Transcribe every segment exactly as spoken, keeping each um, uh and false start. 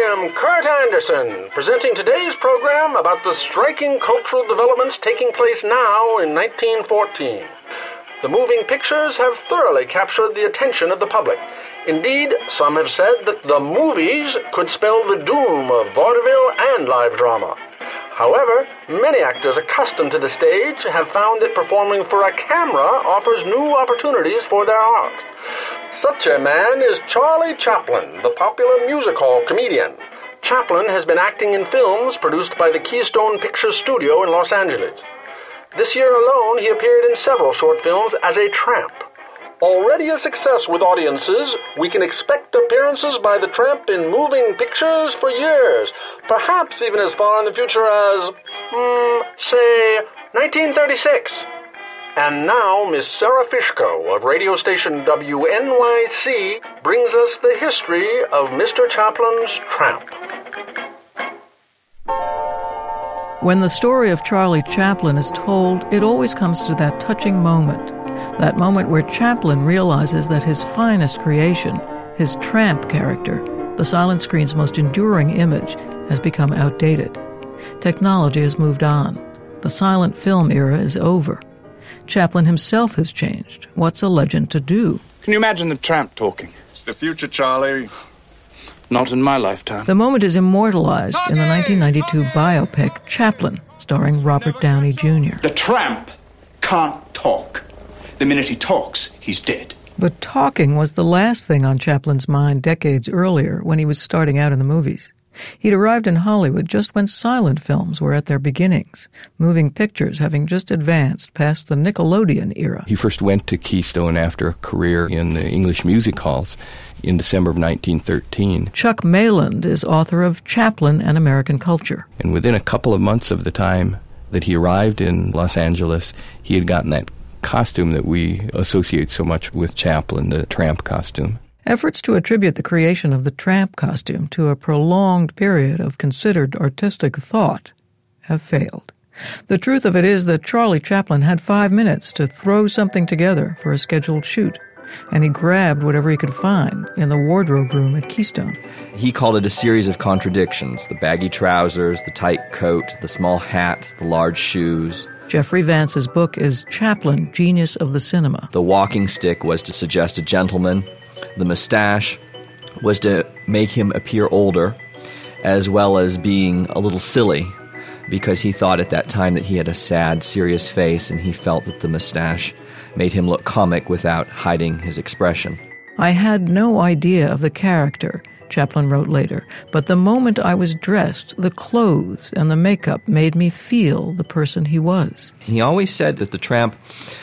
am Kurt Anderson, presenting today's program about the striking cultural developments taking place now in nineteen fourteen. The moving pictures have thoroughly captured the attention of the public. Indeed, some have said that the movies could spell the doom of vaudeville and live drama. However, many actors accustomed to the stage have found that performing for a camera offers new opportunities for their art. Such a man is Charlie Chaplin, the popular music hall comedian. Chaplin has been acting in films produced by the Keystone Pictures Studio in Los Angeles. This year alone, he appeared in several short films as a tramp. Already a success with audiences, we can expect appearances by the Tramp in moving pictures for years, perhaps even as far in the future as, hmm, say, nineteen thirty-six. And now, Miss Sarah Fishko of radio station W N Y C brings us the history of Mister Chaplin's Tramp. When the story of Charlie Chaplin is told, it always comes to that touching moment. That moment where Chaplin realizes that his finest creation, his tramp character, the silent screen's most enduring image, has become outdated. Technology has moved on. The silent film era is over. Chaplin himself has changed. What's a legend to do? Can you imagine the tramp talking? It's the future, Charlie. Not in my lifetime. The moment is immortalized in the nineteen ninety-two biopic Chaplin, starring Robert Downey Junior The tramp can't talk. The minute he talks, he's dead. But talking was the last thing on Chaplin's mind decades earlier when he was starting out in the movies. He'd arrived in Hollywood just when silent films were at their beginnings, moving pictures having just advanced past the Nickelodeon era. He first went to Keystone after a career in the English music halls in December of nineteen thirteen. Chuck Mayland is author of Chaplin and American Culture. And within a couple of months of the time that he arrived in Los Angeles, he had gotten that costume that we associate so much with Chaplin, the tramp costume. Efforts to attribute the creation of the tramp costume to a prolonged period of considered artistic thought have failed. The truth of it is that Charlie Chaplin had five minutes to throw something together for a scheduled shoot, and he grabbed whatever he could find in the wardrobe room at Keystone. He called it a series of contradictions: the baggy trousers, the tight coat, the small hat, the large shoes. Jeffrey Vance's book is Chaplin, Genius of the Cinema. The walking stick was to suggest a gentleman. The mustache was to make him appear older, as well as being a little silly, because he thought at that time that he had a sad, serious face, and he felt that the mustache made him look comic without hiding his expression. I had no idea of the character, Chaplin wrote later, but the moment I was dressed, the clothes and the makeup made me feel the person he was. He always said that the tramp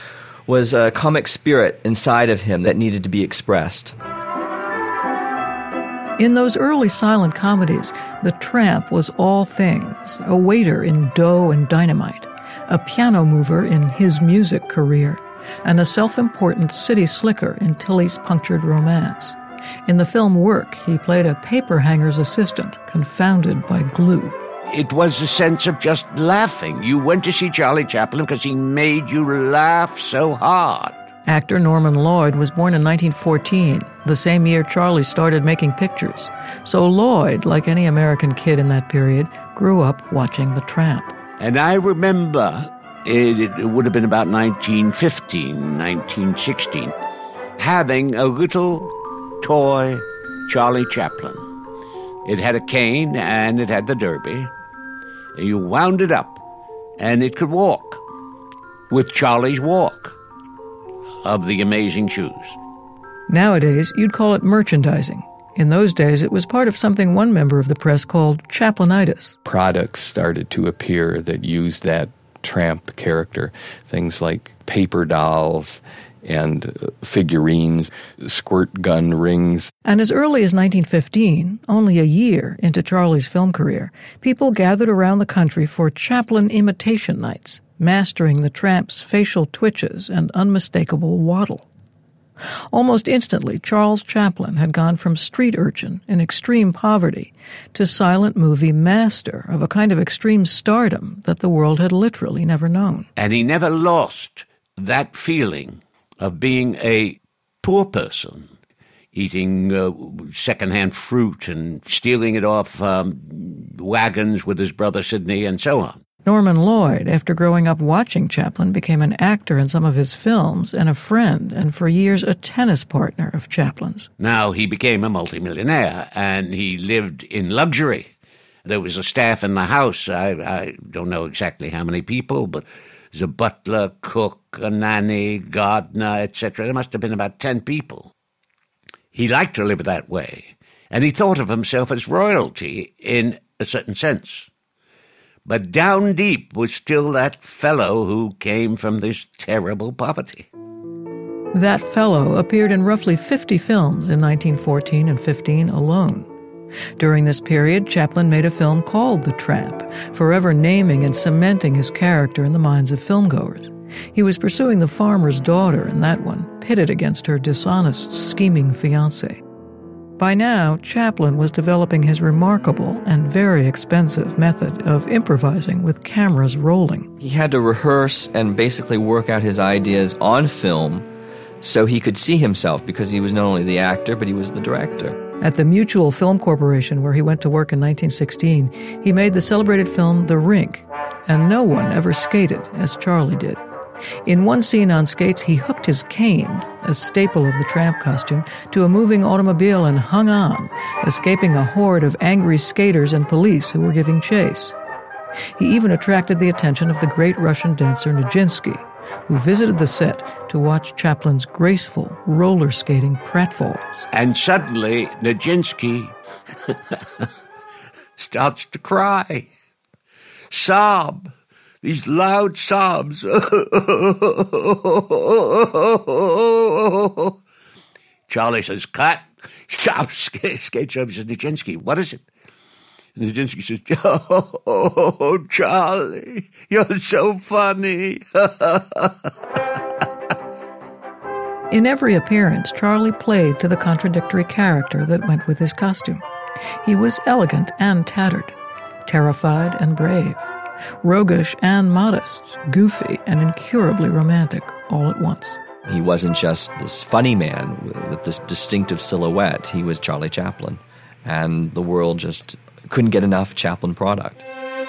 was a comic spirit inside of him that needed to be expressed. In those early silent comedies, the tramp was all things: a waiter in Dough and Dynamite, a piano mover in His Music Career, and a self-important city slicker in Tilly's Punctured Romance. In the film Work, he played a paper hanger's assistant, confounded by glue. It was a sense of just laughing. You went to see Charlie Chaplin because he made you laugh so hard. Actor Norman Lloyd was born in nineteen fourteen, the same year Charlie started making pictures. So Lloyd, like any American kid in that period, grew up watching The Tramp. And I remember, it, it would have been about nineteen fifteen, nineteen sixteen, having a little toy Charlie Chaplin. It had a cane and it had the derby. You wound it up and it could walk with Charlie's walk of the amazing shoes. Nowadays, you'd call it merchandising. In those days, it was part of something one member of the press called Chaplinitis. Products started to appear that used that tramp character, things like paper dolls and figurines, squirt gun rings. And as early as nineteen fifteen, only a year into Charlie's film career, people gathered around the country for Chaplin imitation nights, mastering the tramp's facial twitches and unmistakable waddle. Almost instantly, Charles Chaplin had gone from street urchin in extreme poverty to silent movie master of a kind of extreme stardom that the world had literally never known. And he never lost that feeling of being a poor person eating uh, second-hand fruit and stealing it off um, wagons with his brother Sidney and so on. Norman Lloyd, after growing up watching Chaplin, became an actor in some of his films and a friend, and for years a tennis partner of Chaplin's. Now he became a multimillionaire, and he lived in luxury. There was a staff in the house. I, I don't know exactly how many people, but there's a butler, cook, a nanny, gardener, et cetera. There must have been about ten people. He liked to live that way, and he thought of himself as royalty in a certain sense. But down deep was still that fellow who came from this terrible poverty. That fellow appeared in roughly fifty films in nineteen fourteen and fifteen alone. During this period, Chaplin made a film called The Tramp, forever naming and cementing his character in the minds of filmgoers. He was pursuing the farmer's daughter in that one, pitted against her dishonest, scheming fiancé. By now, Chaplin was developing his remarkable and very expensive method of improvising with cameras rolling. He had to rehearse and basically work out his ideas on film so he could see himself, because he was not only the actor, but he was the director. At the Mutual Film Corporation, where he went to work in nineteen sixteen, he made the celebrated film The Rink, and no one ever skated as Charlie did. In one scene on skates, he hooked his cane, a staple of the tramp costume, to a moving automobile and hung on, escaping a horde of angry skaters and police who were giving chase. He even attracted the attention of the great Russian dancer Nijinsky, who visited the set to watch Chaplin's graceful roller skating pratfalls. And suddenly, Nijinsky starts to cry, sob. These loud sobs. Charlie says, cut. Stop. Skate, skate show. He says, Nijinsky, what is it? And Nijinsky says, oh, Charlie, you're so funny. In every appearance, Charlie played to the contradictory character that went with his costume. He was elegant and tattered, terrified and brave, roguish and modest, goofy and incurably romantic all at once. He wasn't just this funny man with this distinctive silhouette. He was Charlie Chaplin, and the world just couldn't get enough Chaplin product.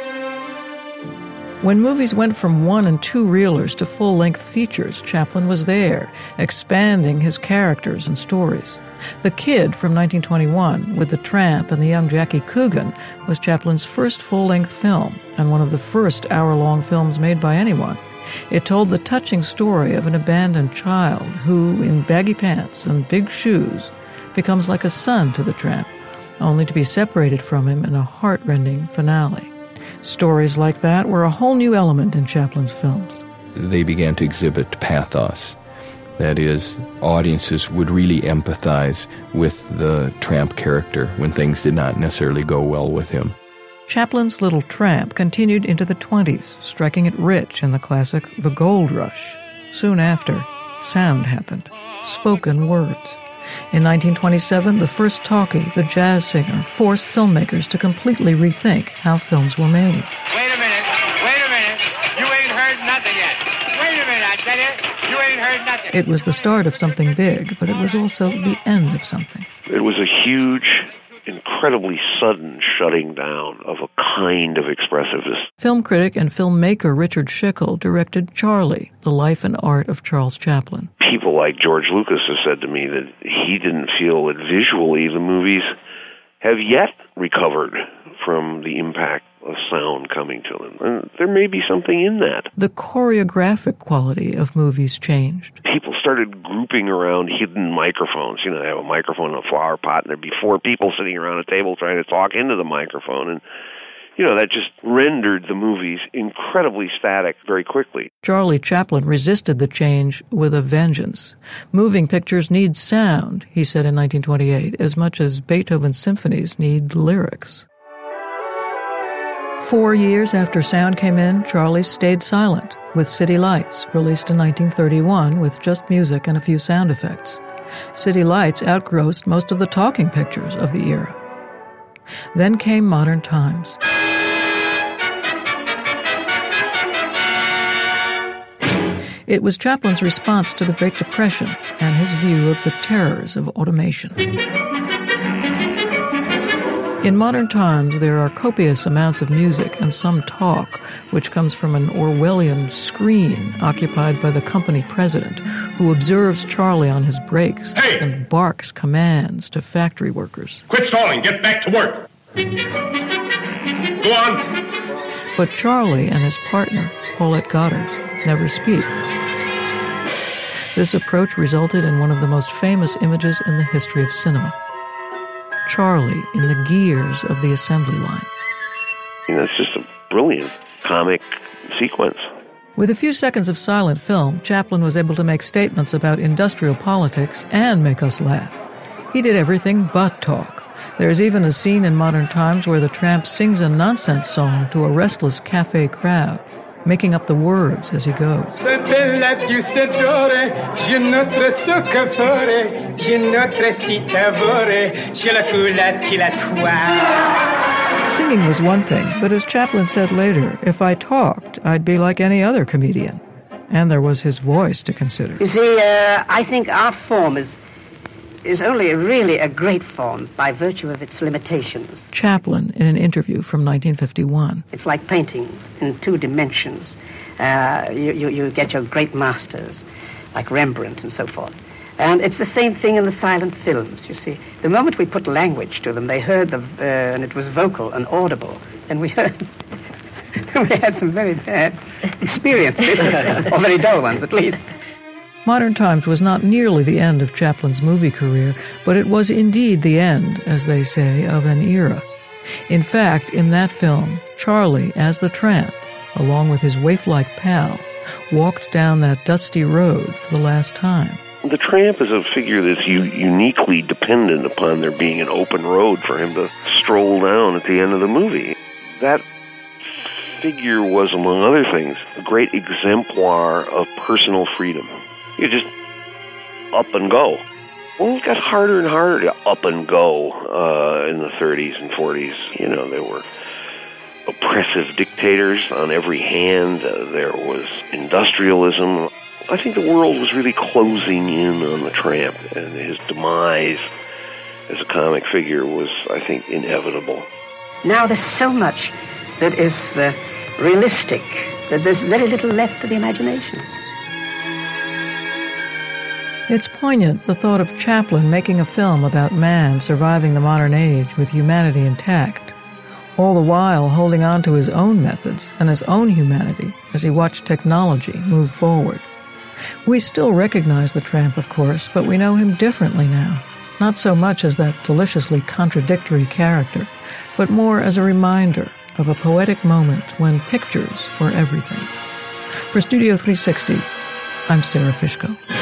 When movies went from one and two reelers to full-length features, Chaplin was there, expanding his characters and stories. The Kid from nineteen twenty-one, with the Tramp and the young Jackie Coogan, was Chaplin's first full-length film and one of the first hour-long films made by anyone. It told the touching story of an abandoned child who, in baggy pants and big shoes, becomes like a son to the Tramp, only to be separated from him in a heart-rending finale. Stories like that were a whole new element in Chaplin's films. They began to exhibit pathos. That is, audiences would really empathize with the Tramp character when things did not necessarily go well with him. Chaplin's Little Tramp continued into the twenties, striking it rich in the classic The Gold Rush. Soon after, sound happened, spoken words. In nineteen twenty-seven, the first talkie, the jazz singer, forced filmmakers to completely rethink how films were made. Wait a minute, wait a minute, you ain't heard nothing yet. Wait a minute, I tell you, you ain't heard nothing. It was the start of something big, but it was also the end of something. It was a huge, incredibly sudden shutting down of a kind of expressiveness. Film critic and filmmaker Richard Schickel directed Charlie, The Life and Art of Charles Chaplin. People like George Lucas have said to me that he didn't feel that visually the movies have yet recovered from the impact of sound coming to them. And there may be something in that. The choreographic quality of movies changed. People started grouping around hidden microphones. You know, they have a microphone in a flower pot, and there'd be four people sitting around a table trying to talk into the microphone. And, you know, that just rendered the movies incredibly static very quickly. Charlie Chaplin resisted the change with a vengeance. Moving pictures need sound, he said in nineteen twenty-eight, as much as Beethoven's symphonies need lyrics. Four years after sound came in, Charlie stayed silent, with City Lights, released in nineteen thirty-one with just music and a few sound effects. City Lights outgrossed most of the talking pictures of the era. Then came Modern Times. It was Chaplin's response to the Great Depression and his view of the terrors of automation. In modern times, there are copious amounts of music and some talk, which comes from an Orwellian screen occupied by the company president, who observes Charlie on his breaks hey! and barks commands to factory workers. Quit stalling. Get back to work. Go on. But Charlie and his partner, Paulette Goddard, never speak. This approach resulted in one of the most famous images in the history of cinema. Charlie in the gears of the assembly line. You know, it's just a brilliant comic sequence. With a few seconds of silent film, Chaplin was able to make statements about industrial politics and make us laugh. He did everything but talk. There's even a scene in modern times where the tramp sings a nonsense song to a restless cafe crowd, making up the words as he goes. Singing was one thing, but as Chaplin said later, if I talked, I'd be like any other comedian. And there was his voice to consider. You see, uh, I think our form is is only really a great form by virtue of its limitations. Chaplin in an interview from nineteen fifty-one. It's like paintings in two dimensions. Uh, you, you, you get your great masters, like Rembrandt and so forth. And it's the same thing in the silent films, you see. The moment we put language to them, they heard the, uh, and it was vocal and audible, and we heard, we had some very bad experiences, or very dull ones at least. Modern Times was not nearly the end of Chaplin's movie career, but it was indeed the end, as they say, of an era. In fact, in that film, Charlie, as the tramp, along with his waif-like pal, walked down that dusty road for the last time. The tramp is a figure that's u- uniquely dependent upon there being an open road for him to stroll down at the end of the movie. That figure was, among other things, a great exemplar of personal freedom. You just up and go. Well, it got harder and harder to up and go uh, in the thirties and forties. You know, there were oppressive dictators on every hand. Uh, there was industrialism. I think the world was really closing in on the tramp, and his demise as a comic figure was, I think, inevitable. Now there's so much that is uh, realistic that there's very little left to the imagination. It's poignant, the thought of Chaplin making a film about man surviving the modern age with humanity intact, all the while holding on to his own methods and his own humanity as he watched technology move forward. We still recognize the tramp, of course, but we know him differently now, not so much as that deliciously contradictory character, but more as a reminder of a poetic moment when pictures were everything. For Studio three sixty, I'm Sarah Fishko.